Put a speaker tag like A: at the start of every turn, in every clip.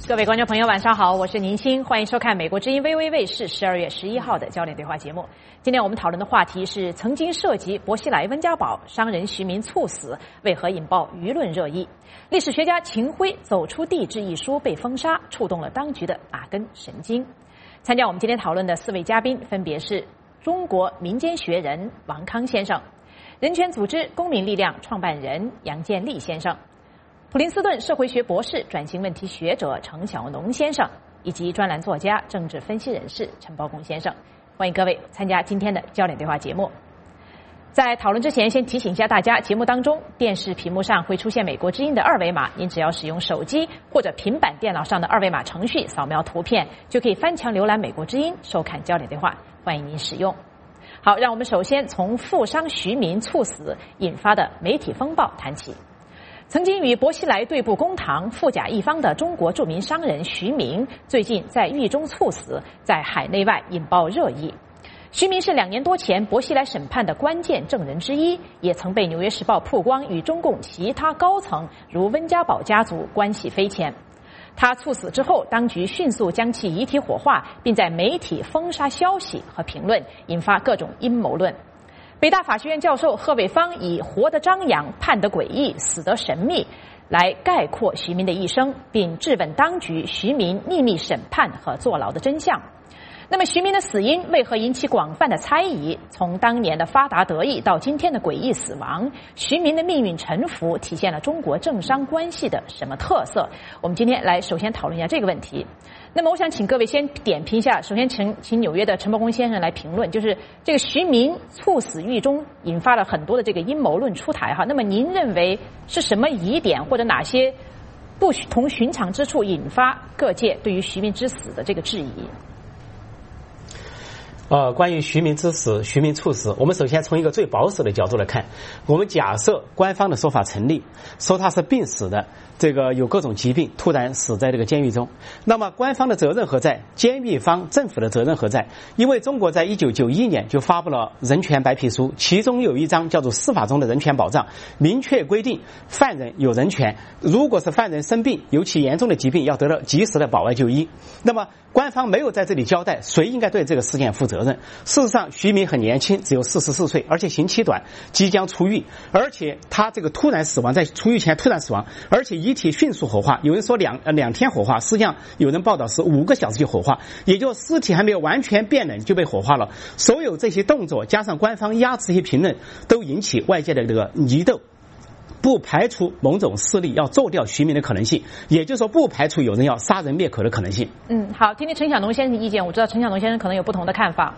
A: 各位观众朋友，晚上好，我是宁鑫，欢迎收看美国之音 VOV 卫视12月11号的焦点对话节目。今天我们讨论的话题是曾经涉及薄熙来、温家宝商人徐明猝死，为何引爆舆论热议？历史学家秦晖《走出帝制》一书被封杀，触动了当局的哪根神经？参加我们今天讨论的4位嘉宾分别是中国民间学人王康先生、人权组织公民力量创办人杨建立先生、普林斯顿社会学博士、转型问题学者程晓农先生，以及专栏作家、政治分析人士陈宝公先生。欢迎各位参加今天的焦点对话节目。在讨论之前，先提醒一下大家，节目当中电视屏幕上会出现美国之音的2维码，您只要使用手机或者平板电脑上的2维码程序扫描图片，就可以翻墙浏览美国之音，收看焦点对话，欢迎您使用。好，让我们首先从富商徐明猝死引发的媒体风暴谈起。曾经与薄熙来对簿公堂、富甲一方的中国著名商人徐明，最近在狱中猝死，在海内外引爆热议。徐明是2年多前薄熙来审判的关键证人之一，也曾被《纽约时报》曝光与中共其他高层如温家宝家族关系匪浅。他猝死之后，当局迅速将其遗体火化，并在媒体封杀消息和评论，引发各种阴谋论。北大法学院教授贺伟方以活得张扬、判得诡异、死得神秘来概括徐明的一生，并质问当局徐明秘密审判和坐牢的真相。那么徐明的死因为何引起广泛的猜疑？从当年的发达得意到今天的诡异死亡，徐明的命运沉浮体现了中国政商关系的什么特色？我们今天来首先讨论一下这个问题。那么我想请各位先点评一下，首先请纽约的陈伯公先生来评论，就是这个徐明猝死狱中引发了很多的这个阴谋论出台哈。那么您认为是什么疑点或者哪些不同寻常之处引发各界对于徐明之死的这个质疑？
B: 关于徐明之死、徐明猝死，我们首先从一个最保守的角度来看，我们假设官方的说法成立，说他是病死的，这个有各种疾病，突然死在这个监狱中。那么官方的责任何在？监狱方政府的责任何在？因为中国在1991年就发布了人权白皮书，其中有一章叫做司法中的人权保障，明确规定犯人有人权，如果是犯人生病，尤其严重的疾病，要得到及时的保外就医。那么官方没有在这里交代谁应该对这个事件负责任。事实上徐明很年轻，只有44岁，而且刑期短，即将出狱，而且他这个突然死亡，在出狱前突然死亡，而且遗体迅速火化，有人说两天火化，实际上有人报道是5个小时就火化，也就尸体还没有完全变冷就被火化了。所有这些动作加上官方压制这些评论，都引起外界的这个疑窦，不排除某种势力要做掉徐明的可能性，也就是说不排除有人要杀人灭口的可能性。
A: 好，听听陈晓农先生的意见。我知道陈晓农先生可能有不同的看法。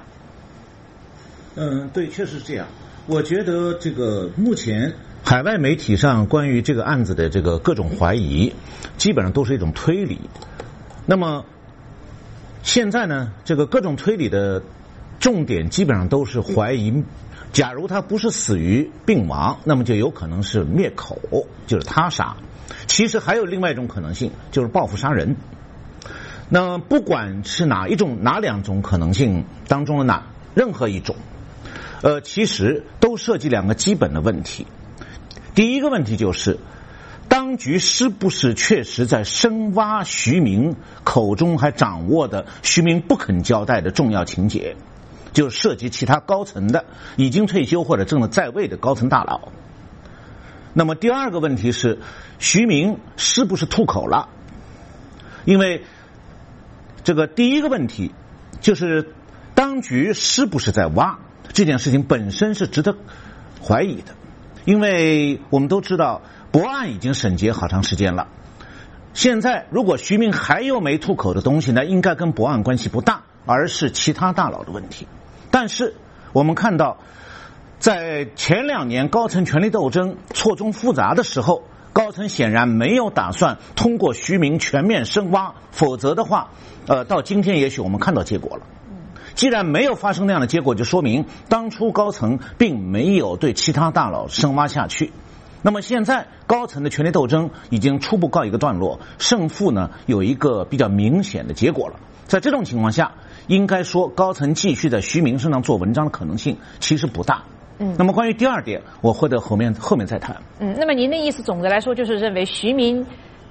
C: 对，确实是这样。我觉得这个目前海外媒体上关于这个案子的这个各种怀疑，基本上都是一种推理。那么现在呢，这个各种推理的重点基本上都是怀疑，假如他不是死于病亡，那么就有可能是灭口，就是他杀。其实还有另外一种可能性，就是报复杀人。那不管是哪2种可能性当中的任何一种，其实都涉及2个基本的问题。第一个问题就是，当局是不是确实在深挖徐明口中还掌握的徐明不肯交代的重要情节，就涉及其他高层的已经退休或者正在位的高层大佬。那么第2个问题是，徐明是不是吐口了？因为这个第一个问题就是当局是不是在挖，这件事情本身是值得怀疑的。因为我们都知道博案已经审结好长时间了，现在如果徐明还有没吐口的东西呢，应该跟博案关系不大，而是其他大佬的问题。但是我们看到在前2年高层权力斗争错综复杂的时候，高层显然没有打算通过徐明全面深挖，否则的话到今天也许我们看到结果了。既然没有发生那样的结果，就说明当初高层并没有对其他大佬深挖下去。那么现在高层的权力斗争已经初步告一个段落，胜负呢有一个比较明显的结果了。在这种情况下，应该说高层继续在徐明身上做文章的可能性其实不大。那么关于第2点，我会在后面再谈。
A: 那么您的意思总的来说就是认为徐明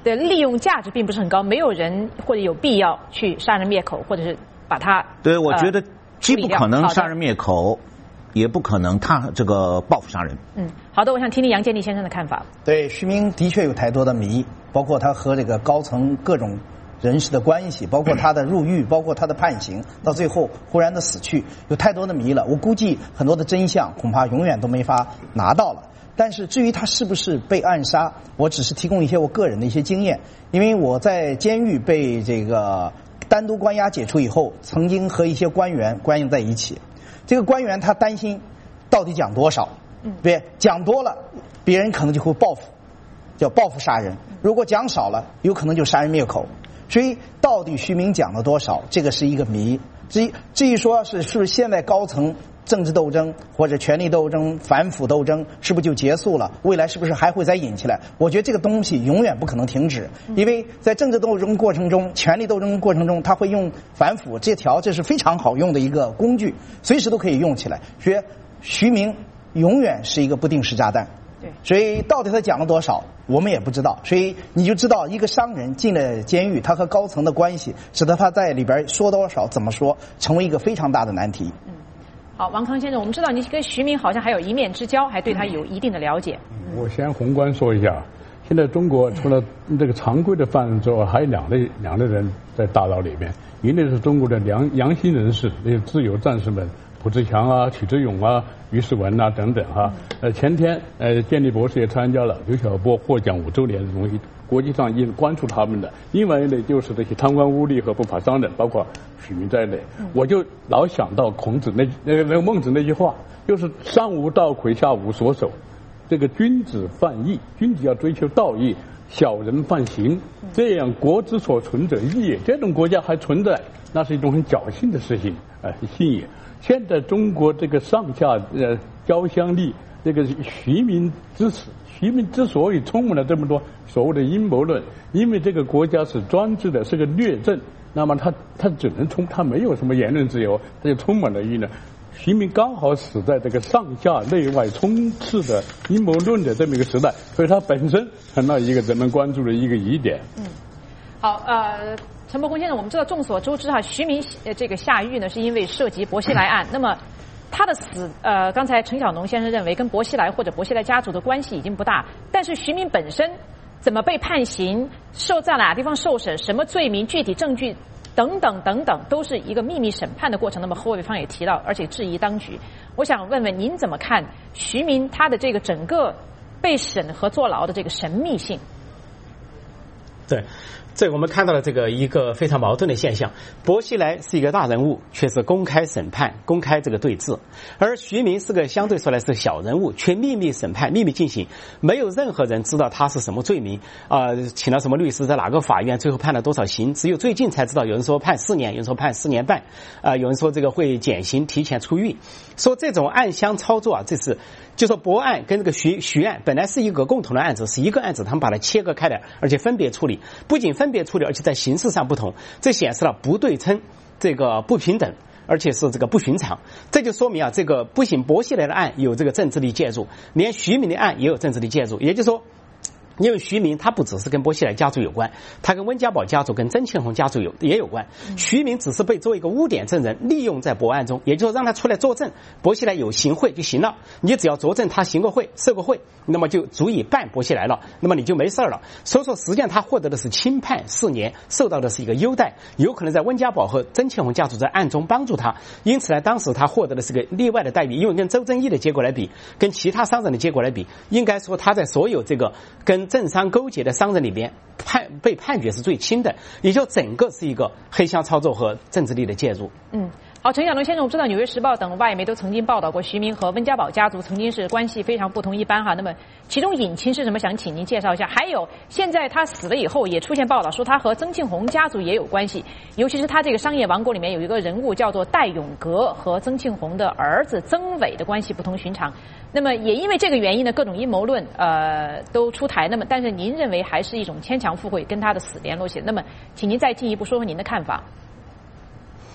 A: 的利用价值并不是很高，没有人或者有必要去杀人灭口，或者是把他
C: 对，我觉得既不可能杀人灭口，也不可能他这个报复杀人。
A: 好的，我想听听杨建立先生的看法。
D: 对，徐明的确有太多的谜，包括他和这个高层各种人士的关系，包括他的入狱，包括他的判刑，到最后忽然的死去，有太多的谜了。我估计很多的真相恐怕永远都没法拿到了。但是至于他是不是被暗杀，我只是提供一些我个人的一些经验，因为我在监狱被这个单独关押解除以后，曾经和一些官员关押在一起。这个官员他担心到底讲多少，别讲多了，别人可能就会报复，叫报复杀人；如果讲少了，有可能就杀人灭口。所以到底徐明讲了多少，这个是一个谜。至于说是不是现在高层政治斗争或者权力斗争、反腐斗争是不是就结束了？未来是不是还会再引起来？我觉得这个东西永远不可能停止，因为在政治斗争过程中、权力斗争过程中，他会用反腐这是非常好用的一个工具，随时都可以用起来。所以徐明永远是一个不定时炸弹。所以到底他讲了多少，我们也不知道。所以你就知道，一个商人进了监狱，他和高层的关系，使得他在里边说多少、怎么说，成为一个非常大的难题。
A: 好，王康先生，我们知道你跟徐明好像还有一面之交，还对他有一定的了解。
E: 我先宏观说一下，现在中国除了这个常规的犯人之外，还有两类人在大牢里面，一类是中国的良心人士，那些自由战士们。胡志强啊、许志勇啊、于世文啊等等哈。前天建立博士也参加了刘晓波获奖5周年的东西，国际上也关注他们的。另外一类就是这些贪官污吏和不法商人，包括许明在内。我就老想到孔子那个孟子那句话，就是上无道魁，下无所守。这个君子犯义，君子要追求道义，小人犯刑，这样国之所存者义也。这种国家还存在，那是一种很侥幸的事情，信也。现在中国这个上下交相力，这个徐明之死，徐明之所以充满了这么多所谓的阴谋论，因为这个国家是专制的，是个劣政，那么他只能他没有什么言论自由，他就充满了阴谋。徐明刚好死在这个上下内外充斥的阴谋论的这么一个时代，所以他本身成了一个人们关注的一个疑点。
A: 好，陈伯公先生，我们知道众所周知哈，徐明这个下狱呢，是因为涉及薄熙来案。那么他的死，刚才陈晓农先生认为跟薄熙来或者薄熙来家族的关系已经不大，但是徐明本身怎么被判刑，在哪地方受审，什么罪名，具体证据等等等等，都是一个秘密审判的过程。那么后卫方也提到，而且质疑当局。我想问问您怎么看徐明他的这个整个被审和坐牢的这个神秘性？
B: 对。这我们看到了这个一个非常矛盾的现象，薄熙来是一个大人物，却是公开审判、公开这个对质，而徐明是个相对说来是小人物，却秘密审判、秘密进行，没有任何人知道他是什么罪名请了什么律师，在哪个法院，最后判了多少刑，只有最近才知道，有人说判4年，有人说判4年半有人说这个会减刑提前出狱，说这种暗箱操作这是就说薄案跟这个徐案本来是一个共同的案子，是一个案子，他们把它切割开来，而且分别处理，不仅分别处理，而且在形式上不同，这显示了不对称，这个不平等，而且是这个不寻常。这就说明这个不仅薄熙来的案有这个政治力介入，连徐明的案也有政治力介入，也就是说因为徐明他不只是跟薄熙来家族有关，他跟温家宝家族跟曾庆红家族也有关。徐明只是被作为一个污点证人利用在薄案中，也就是让他出来作证，薄熙来有行贿就行了，你只要作证他行过贿受过贿，那么就足以办薄熙来了，那么你就没事了。所以说实际上他获得的是轻判4年，受到的是一个优待，有可能在温家宝和曾庆红家族在暗中帮助他，因此呢当时他获得的是个例外的待遇。因为跟周正义的结果来比，跟其他商人的结果来比，应该说他在所有这个跟政商勾结的商人里边被判决是最轻的，也就整个是一个黑箱操作和政治力的介入。
A: 好，陈晓农先生，我知道《纽约时报》等外媒都曾经报道过徐明和温家宝家族曾经是关系非常不同一般哈。那么其中隐情是什么？想请您介绍一下。还有现在他死了以后，也出现报道说他和曾庆红家族也有关系，尤其是他这个商业王国里面有一个人物叫做戴永革，和曾庆红的儿子曾伟的关系不同寻常。那么也因为这个原因呢，各种阴谋论都出台。那么但是您认为还是一种牵强附会，跟他的死联络起来。那么请您再进一步说说您的看法。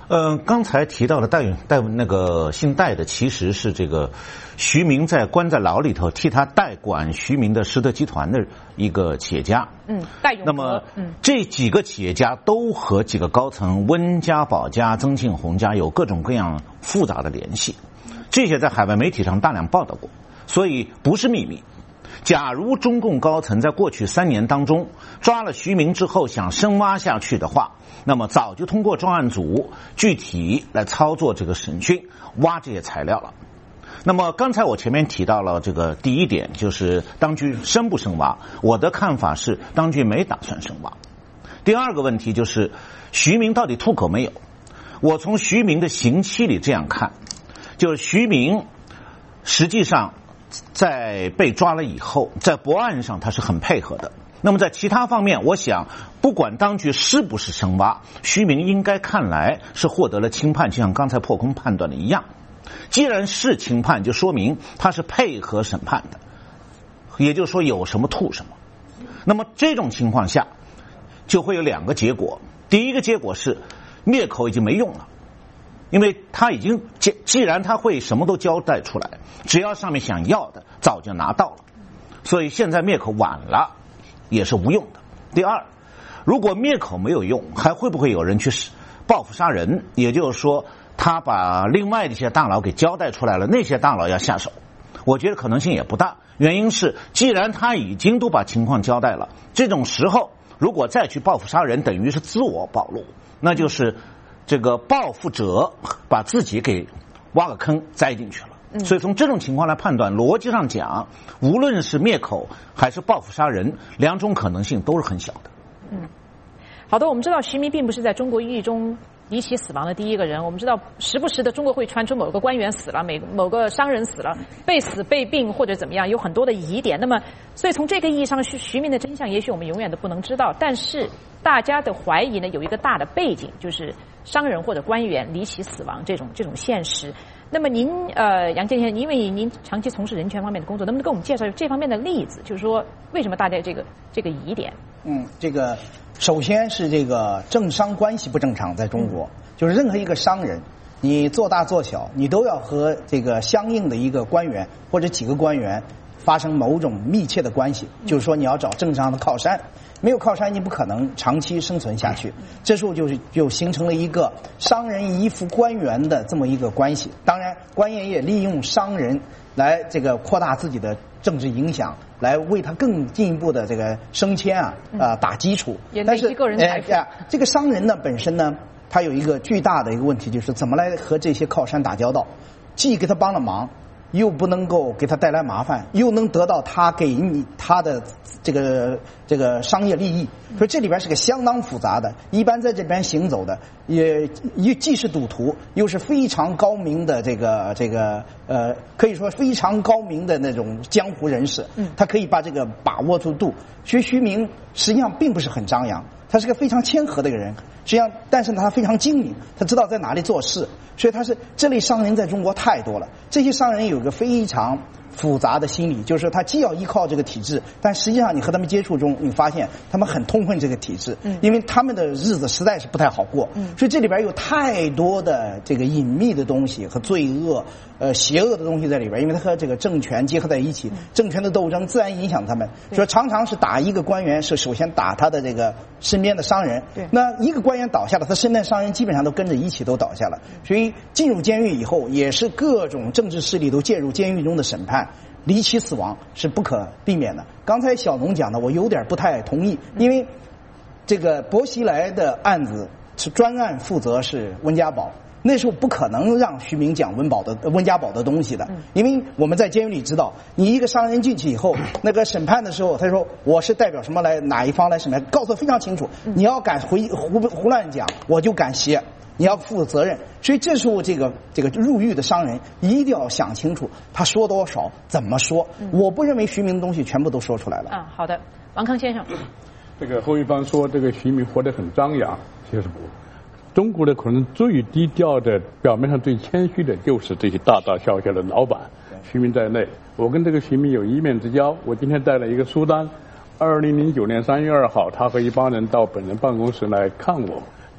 C: 刚才提到的那个姓戴的，其实是这个徐明关在牢里头替他代管徐明的实德集团的一个企业家。
A: 戴永和。
C: 那么这几个企业家都和几个高层温家宝家、曾庆红家有各种各样复杂的联系，这些在海外媒体上大量报道过，所以不是秘密。假如中共高层在过去3年当中抓了徐明之后想深挖下去的话，那么早就通过专案组具体来操作这个审讯，挖这些材料了。那么刚才我前面提到了这个第一点，就是当局深不深挖，我的看法是当局没打算深挖。第二个问题就是徐明到底吐口没有？我从徐明的刑期里这样看，就是徐明实际上在被抓了以后，在驳案上他是很配合的。那么在其他方面，我想不管当局是不是深挖，徐明应该看来是获得了轻判，就像刚才破空判断的一样。既然是轻判，就说明他是配合审判的，也就是说有什么吐什么。那么这种情况下就会有2个结果。第一个结果是灭口已经没用了，因为他已经既然他会什么都交代出来，只要上面想要的早就拿到了，所以现在灭口晚了也是无用的。第二，如果灭口没有用，还会不会有人去报复杀人？也就是说他把另外的一些大佬给交代出来了，那些大佬要下手，我觉得可能性也不大。原因是既然他已经都把情况交代了，这种时候如果再去报复杀人，等于是自我暴露，那就是这个报复者把自己给挖个坑栽进去了。所以从这种情况来判断，逻辑上讲，无论是灭口还是报复杀人，2种可能性都是很小的。
A: 好的，我们知道徐明并不是在中国狱中离奇死亡的第一个人，我们知道时不时的中国会传出某个官员死了，某个商人死了，被死被病或者怎么样，有很多的疑点。那么所以从这个意义上，徐明的真相也许我们永远都不能知道，但是大家的怀疑呢有一个大的背景，就是商人或者官员离奇死亡这种现实。那么您杨建先生，因为您长期从事人权方面的工作，能不能给我们介绍这方面的例子？就是说为什么大家这个疑点？
D: 这个首先是这个政商关系不正常，在中国，就是任何一个商人，你做大做小，你都要和这个相应的一个官员或者几个官员发生某种密切的关系，就是说你要找政治上的靠山。没有靠山，你不可能长期生存下去。这时候就形成了一个商人依附官员的这么一个关系。当然，官员也利用商人来这个扩大自己的政治影响，来为他更进一步的这个升迁打基础。
A: 但是个人财富
D: 这个商人呢本身呢，他有一个巨大的一个问题，就是怎么来和这些靠山打交道，既给他帮了忙，又不能够给他带来麻烦，又能得到他给你他的这个商业利益，所以这里边是个相当复杂的。一般在这边行走的，也既是赌徒，又是非常高明的可以说非常高明的那种江湖人士。他可以把这个把握住度。徐明实际上并不是很张扬，他是个非常谦和的一个人。实际上，但是他非常精明，他知道在哪里做事，所以这类商人在中国太多了。这些商人有个非常复杂的心理，就是他既要依靠这个体制，但实际上你和他们接触中，你发现他们很痛恨这个体制，因为他们的日子实在是不太好过。所以这里边有太多的这个隐秘的东西和罪恶、邪恶的东西在里边，因为它和这个政权结合在一起，政权的斗争自然影响他们。所以常常是打一个官员，是首先打他的这个身边的商人。那一个官员倒下了，他身边的商人基本上都跟着一起都倒下了。所以进入监狱以后，也是各种政治势力都介入监狱中的审判。离奇死亡是不可避免的。刚才小农讲的，我有点不太同意，因为这个薄熙来的案子是专案负责是温家宝，那时候不可能让徐明讲温家宝的东西的，因为我们在监狱里知道，你一个商人进去以后，那个审判的时候，他说我是代表什么来哪一方来审判，告诉得非常清楚，你要敢胡乱讲，我就敢写。你要负责任，所以这时候这个入狱的商人一定要想清楚，他说多少，怎么说。我不认为徐明的东西全部都说出来了。
A: 好的，王康先生，
E: 这个侯一芳说这个徐明活得很张扬，其实不。中国的可能最低调的、表面上最谦虚的，就是这些大大小小的老板，徐明在内。我跟这个徐明有一面之交，我今天带了一个书单。2009年3月2号，他和一帮人到本人办公室来看我。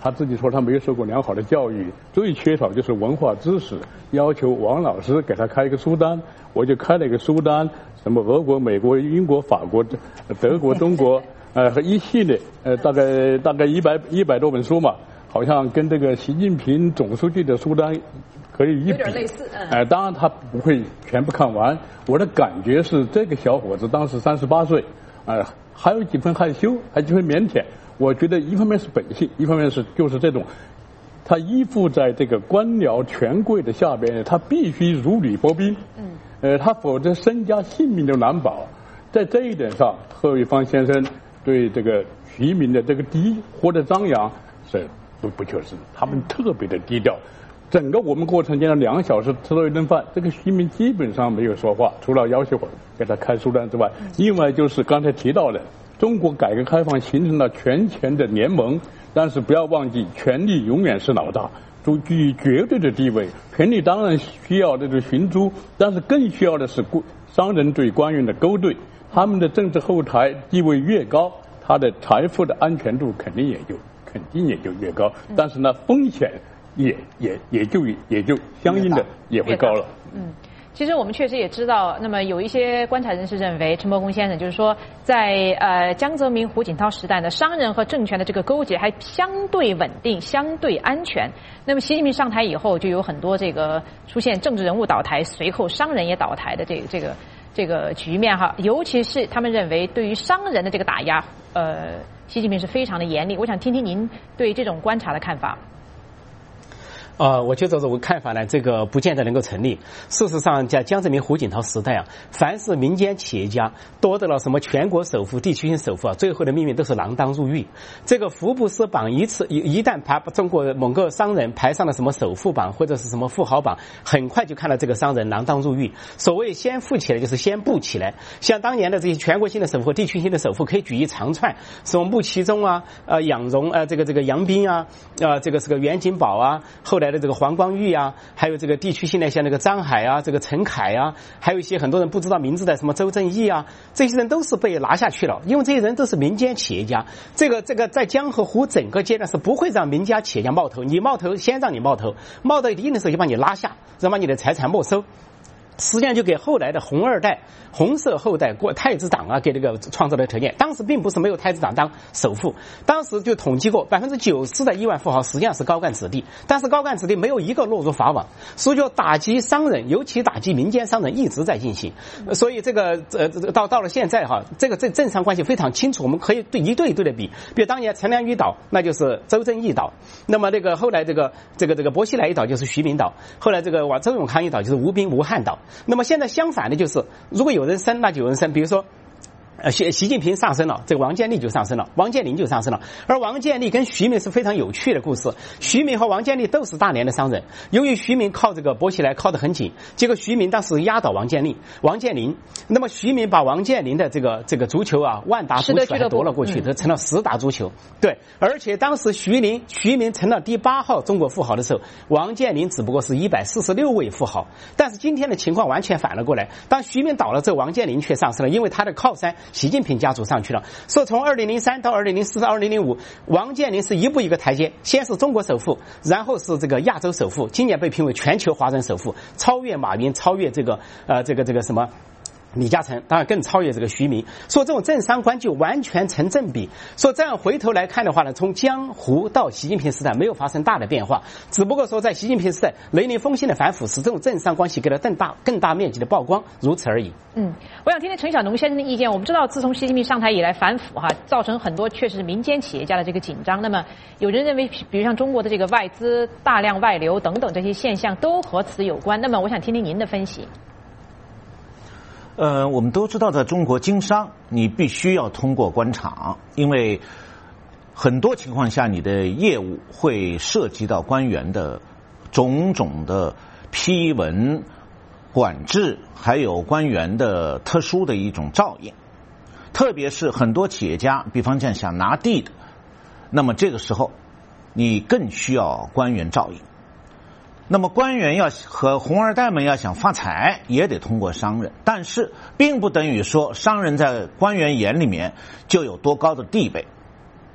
E: 他自己说他没有受过良好的教育，最缺少就是文化知识，要求王老师给他开一个书单，我就开了一个书单，什么俄国、美国、英国、法国、德国、中国，和一系列大概100多本书嘛，好像跟这个习近平总书记的书单可以一比，
A: 有点类似。
E: 当然他不会全部看完，我的感觉是这个小伙子当时38岁，还有几分害羞，还有几分腼腆。我觉得一方面是本性，一方面是就是这种，他依附在这个官僚权贵的下边，他必须如履薄冰。他否则身家性命都难保。在这一点上，贺卫方先生对这个徐明的这个低或者张扬是不求是，他们特别的低调。整个我们过程间的2小时吃了一顿饭，这个徐明基本上没有说话，除了要求我给他开书单之外，另外就是刚才提到的。中国改革开放形成了权钱的联盟，但是不要忘记，权力永远是老大，居于绝对的地位。权力当然需要这个寻租，但是更需要的是商人对官员的勾兑。他们的政治后台地位越高，他的财富的安全度肯定也就越高。但是呢，风险也就相应的也会高了。
A: 其实我们确实也知道，那么有一些观察人士认为，陈伯公先生就是说，在江泽民、胡锦涛时代呢，商人和政权的这个勾结还相对稳定、相对安全。那么习近平上台以后，就有很多这个出现政治人物倒台，随后商人也倒台的这个局面哈。尤其是他们认为，对于商人的这个打压，习近平是非常的严厉。我想听听您对这种观察的看法。
B: 我觉得这种看法呢，这个不见得能够成立。事实上，在江泽民、胡锦涛时代凡是民间企业家夺得了什么全国首富、地区性首富最后的命运都是锒铛入狱。这个福布斯榜一旦把中国某个商人排上了什么首富榜或者是什么富豪榜，很快就看到这个商人锒铛入狱。所谓先富起来，就是先布起来。像当年的这些全国性的首富、地区性的首富，可以举一长串，什么穆其中杨荣这个杨斌这个是个袁景宝后来的这个黄光裕还有这个地区性的像那个张海这个陈凯还有一些很多人不知道名字的什么周正义这些人都是被拿下去了，因为这些人都是民间企业家。这个在江河湖整个阶段是不会让民间企业家冒头，你冒头先让你冒头，冒到一定的时候就把你拉下，然后把你的财产没收。实际上就给后来的红二代、红色后代过太子党给这个创造了条件。当时并不是没有太子党当首富，当时就统计过90%的亿万富豪实际上是高干子弟，但是高干子弟没有一个落入法网，所以就打击商人，尤其打击民间商人一直在进行。所以这个到了现在这政商关系非常清楚，我们可以一对的比。比如当年陈良屿岛，那就是周正义岛；那么这个后来这个薄熙来一岛就是徐明岛，后来这个周永康一岛就是吴汉岛。那么现在相反的就是，如果有人升，那就有人升。比如说，习近平上升了，这个王健力就上升了，王健林就上升了。而王健力跟徐明是非常有趣的故事。徐明和王健力都是大连的商人，由于徐明靠这个薄熙来靠得很紧，结果徐明当时压倒王健林。那么徐明把王健林的这个足球万达足球夺了过去，这成了10大足球。对，而且当时徐明成了第8号中国富豪的时候，王健林只不过是146位富豪。但是今天的情况完全反了过来，当徐明倒了之后，王健林却上升了，因为他的靠山习近平家族上去了。所以从2003到2004到2005，王健林是一步一个台阶，先是中国首富，然后是这个亚洲首富，今年被评为全球华人首富，超越马云，超越这个什么李嘉诚，当然更超越这个徐明。说这种政商关就完全成正比。说这样回头来看的话呢，从江湖到习近平时代没有发生大的变化，只不过说在习近平时代雷厉风行的反腐使这种政商关系给了更大面积的曝光，如此而已。
A: 我想听听陈小农先生的意见。我们知道自从习近平上台以来反腐造成很多确实是民间企业家的这个紧张。那么有人认为比如像中国的这个外资大量外流等等这些现象都和此有关。那么我想听听您的分析。
C: 我们都知道，在中国经商，你必须要通过官场，因为很多情况下，你的业务会涉及到官员的种种的批文、管制，还有官员的特殊的一种照应。特别是很多企业家，比方讲想拿地的，那么这个时候，你更需要官员照应。那么官员要和红二代们要想发财，也得通过商人，但是并不等于说商人在官员眼里面就有多高的地位。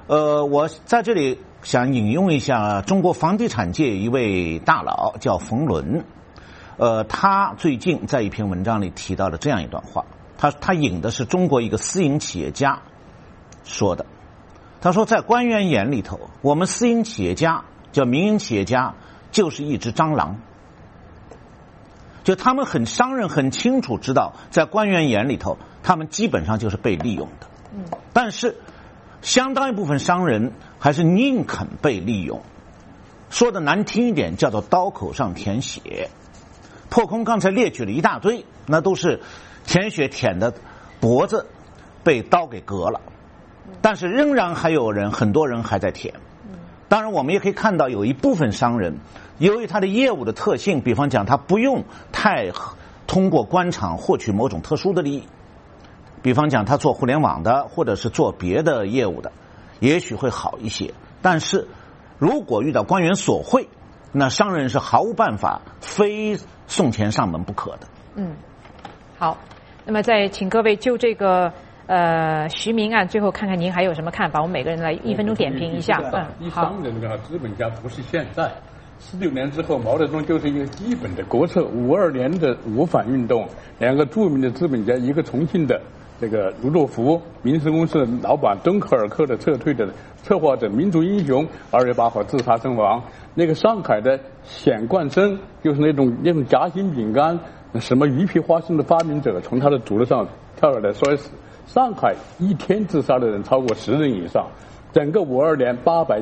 C: 我在这里想引用一下中国房地产界一位大佬，叫冯仑。他最近在一篇文章里提到了这样一段话，他引的是中国一个私营企业家说的。他说，在官员眼里头，我们私营企业家叫民营企业家，就是一只蟑螂。就他们商人很清楚知道，在官员眼里头，他们基本上就是被利用的。但是相当一部分商人还是宁肯被利用，说的难听一点，叫做刀口上舔血。破空刚才列举了一大堆，那都是舔血舔的脖子被刀给割了，但是仍然还有很多人还在舔。当然我们也可以看到有一部分商人由于他的业务的特性，比方讲他不用太通过官场获取某种特殊的利益，比方讲他做互联网的或者是做别的业务的，也许会好一些。但是如果遇到官员索贿，那商人是毫无办法非送钱上门不可的。
A: 好，那么再请各位就这个徐明案，最后看看您还有什么看法？我们每个人来1分钟点评一下。
E: 商人的资本家不是现在，46年之后，毛泽东就是一个基本的国策。52年的五反运动，两个著名的资本家，一个重庆的这个卢作孚，民生公司的老板，敦刻尔克的撤退的策划者，民族英雄，2月8号自杀身亡。那个上海的冼冠生，就是那种夹心饼干、什么鱼皮花生的发明者，从他的竹子上跳下来摔死。上海一天自杀的人超过10人以上。整个52年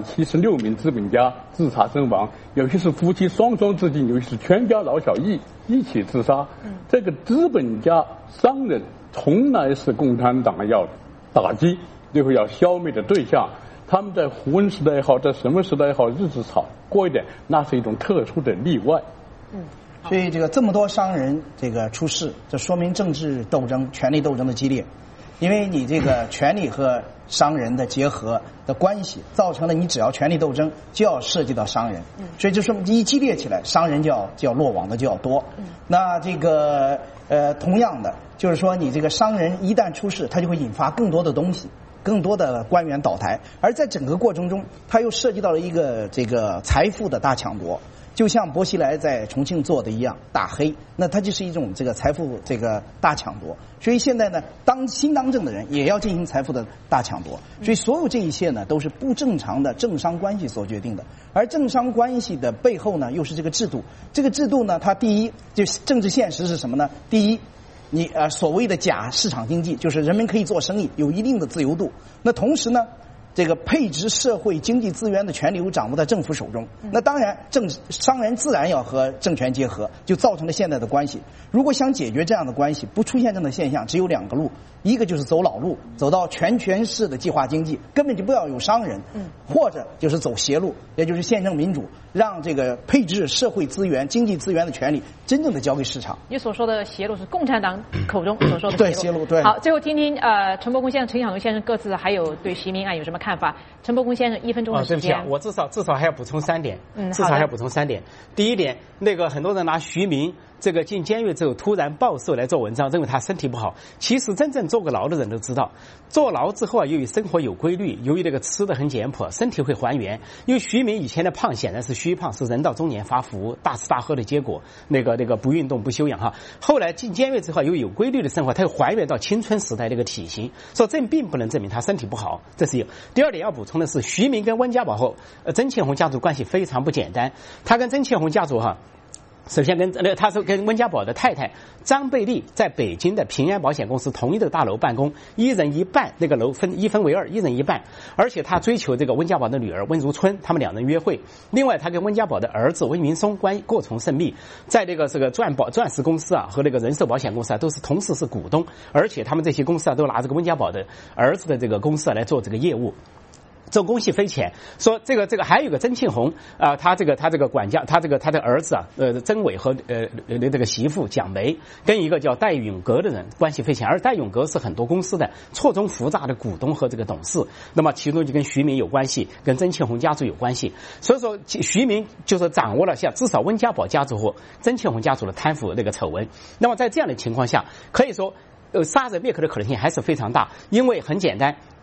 E: 876名资本家自杀身亡，有些是夫妻双双自尽，有些是全家老小一起自杀。这个资本家商人从来是共产党要打击最后要消灭的对象。他们在胡温时代也好，在什么时代也好，日子好过一点，那是一种特殊的例外。
D: 所以这么多商人出事，这说明政治斗争、权力斗争的激烈。因为你这个权力和商人的结合的关系，造成了你只要权力斗争就要涉及到商人，所以就说一激烈起来，商人就要落网的就要多。那同样的就是说，你这个商人一旦出事，他就会引发更多的东西，更多的官员倒台，而在整个过程中，他又涉及到了一个财富的大抢夺。就像薄熙来在重庆做的一样，大黑，那它就是一种财富大抢夺。所以现在呢，新当政的人也要进行财富的大抢夺。所以所有这一切呢，都是不正常的政商关系所决定的。而政商关系的背后呢，又是这个制度。这个制度呢，它第一就是政治现实是什么呢？第一，你所谓的假市场经济，就是人们可以做生意，有一定的自由度。那同时呢，配置社会经济资源的权利又掌握在政府手中，那当然商人自然要和政权结合，就造成了现在的关系。如果想解决这样的关系，不出现这样的现象，只有2个路，一个就是走老路，走到全权式的计划经济，根本就不要有商人，或者就是走邪路，也就是宪政民主，让配置社会资源、经济资源的权利真正的交给市场。
A: 你所说的邪路是共产党口中所说的
D: 对邪路。对。
A: 好，最后听听陈伯公先生、陈晓东先生各自还有对徐明案有什么看法？陈伯公先生1分钟的时间。
B: 对不起，我至少还要补充3点。至少还要补充3点。第一点，很多人拿徐明进监狱之后突然暴瘦来做文章，认为他身体不好。其实真正坐过牢的人都知道，坐牢之后由于生活有规律，由于吃的很简朴，身体会还原。因为徐明以前的胖显然是虚胖，是人到中年发福、大吃大喝的结果。不运动不休养哈。后来进监狱之后，由于有规律的生活，他又还原到青春时代体型，所以这并不能证明他身体不好。这是有。第二点要补充的是，徐明跟温家宝和曾庆红家族关系非常不简单。他跟曾庆红家族首先他是跟温家宝的太太张贝丽在北京的平安保险公司同一个大楼办公，1人1半，楼一分为2，1人1半。而且他追求温家宝的女儿温如春，他们2人约会。另外，他跟温家宝的儿子温云松关系过从甚密，在钻石公司和人寿保险公司都是同时是股东，而且他们这些公司都拿温家宝的儿子的公司来做业务。这公系非浅，说还有一个曾庆红他管家，他的儿子曾伟和媳妇蒋梅跟一个叫戴永革的人关系非浅，而戴永革是很多公司的错综复杂的股东和董事，那么其中就跟徐明有关系，跟曾庆红家族有关系，所以说徐明就是掌握了至少温家宝家族和曾庆红家族的贪腐丑闻。那么在这样的情况下，可以说杀人灭口的可能性还是非常大，因为很简单。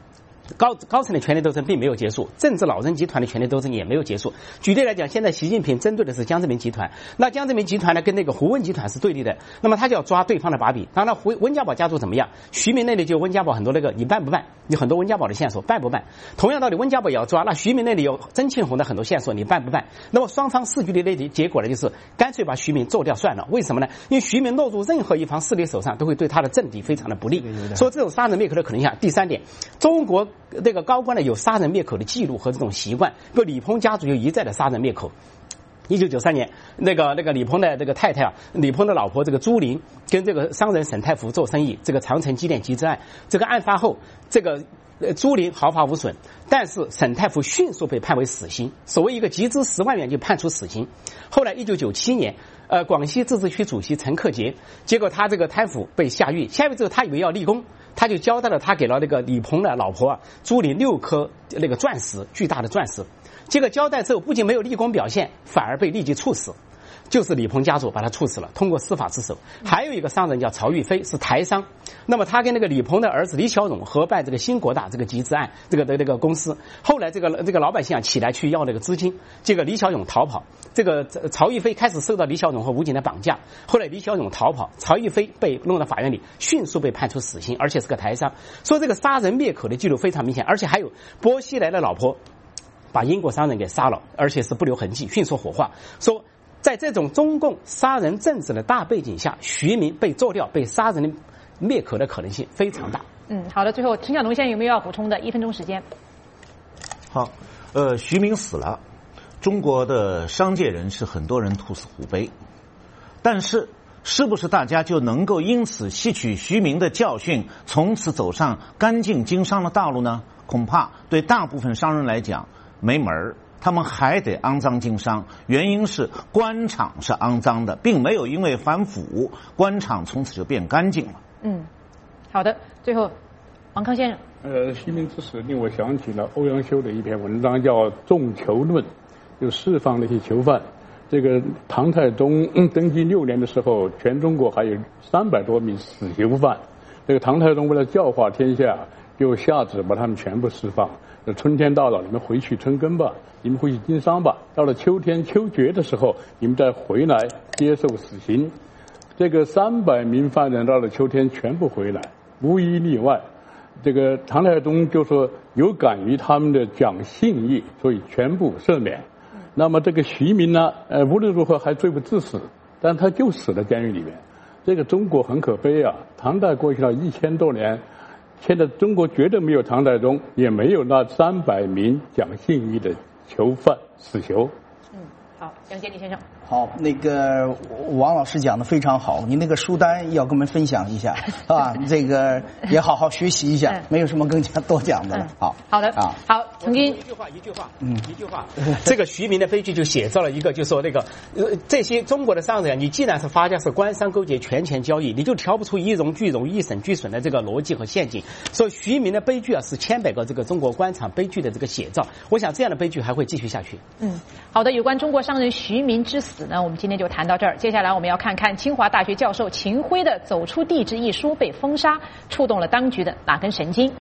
B: 高层的权力斗争并没有结束，政治老人集团的权力斗争也没有结束。举例来讲，现在习近平针对的是江泽民集团，那江泽民集团呢跟那个胡温集团是对立的，那么他就要抓对方的把柄。当然，温家宝家族怎么样？徐明那里就温家宝很多那个你办不办？有很多温家宝的线索办不办？同样道理，温家宝也要抓，那徐明那里有曾庆红的很多线索你办不办？那么双方势局的结果呢，就是干脆把徐明做掉算了。为什么呢？因为徐明落入任何一方势力手上，都会对他的政敌非常的不利。所以这种杀人灭口的可能性。第三点，中国这个高官呢有杀人灭口的记录和这种习惯，比如李鹏家族就一再的杀人灭口。1993年，那个李鹏的这个太太啊，李鹏的老婆这个朱琳跟这个商人沈太福做生意，这个长城机电集资案，这个案发后，这个朱琳毫发无损，但是沈太福迅速被判为死刑。所谓一个集资10万元就判处死刑。后来1997年，广西自治区主席陈克杰，结果他这个贪腐被下狱，下狱之后他以为要立功，他就交代了他给了那个李鹏的老婆啊朱琳6颗那个钻石，巨大的钻石。结果交代之后，不仅没有立功表现，反而被立即处死。就是李鹏家族把他处死了，通过司法之手。还有一个商人叫曹玉飞，是台商。那么他跟那个李鹏的儿子李小勇合办这个新国大这个集资案这个公司。后来这个老百姓起来去要那个资金，这个李小勇逃跑，这个曹玉飞开始受到李小勇和武警的绑架，后来李小勇逃跑，曹玉飞被弄到法院里，迅速被判处死刑，而且是个台商。所以这个杀人灭口的记录非常明显，而且还有波西莱的老婆把英国商人给杀了，而且是不留痕迹，迅速火化。说在这种中共杀人政治的大背景下，徐明被做掉、被杀人灭口的可能性非常大。
A: 好的，最后陈晓东先生有没有要补充的？1分钟时间。
C: 好，徐明死了，中国的商界人士很多人兔死狐悲，但是是不是大家就能够因此吸取徐明的教训，从此走上干净经商的道路呢？恐怕对大部分商人来讲没门儿。他们还得肮脏经商，原因是官场是肮脏的，并没有因为反腐，官场从此就变干净了。
A: 好的，最后王康先生。
E: 徐明之死令我想起了欧阳修的一篇文章，叫《重囚论》，就释放那些囚犯。这个唐太宗登基6年的时候，全中国还有300多名死囚犯。这个唐太宗为了教化天下，就下旨把他们全部释放。春天到了，你们回去春耕吧，你们回去经商吧。到了秋天秋决的时候，你们再回来接受死刑。这个300名犯人到了秋天全部回来，无一例外。这个唐太宗就说有感于他们的讲信义，所以全部赦免。那么这个徐明呢，无论如何还罪不至死，但他就死在监狱里面。这个中国很可悲啊！唐代过去了1000多年。现在中国绝对没有唐太宗，也没有那300名讲信义的囚犯死囚。
A: 好，杨洁篪先生。
D: 好，那个王老师讲的非常好，你那个书单要跟我们分享一下啊，这个也好好学习一下，没有什么更加多讲的了。
A: 好的啊，好，曾经
B: 一句话，这个徐明的悲剧就写照了一个，就说那个这些中国的商人，你既然是发家是官商勾结权钱交易，你就挑不出一荣俱荣一损俱损的这个逻辑和陷阱。所以徐明的悲剧啊，是千百个这个中国官场悲剧的这个写照。我想这样的悲剧还会继续下去。
A: 好的，有关中国商人徐明之死呢，我们今天就谈到这儿。接下来我们要看看清华大学教授秦晖的《走出帝制》一书被封杀，触动了当局的哪根神经。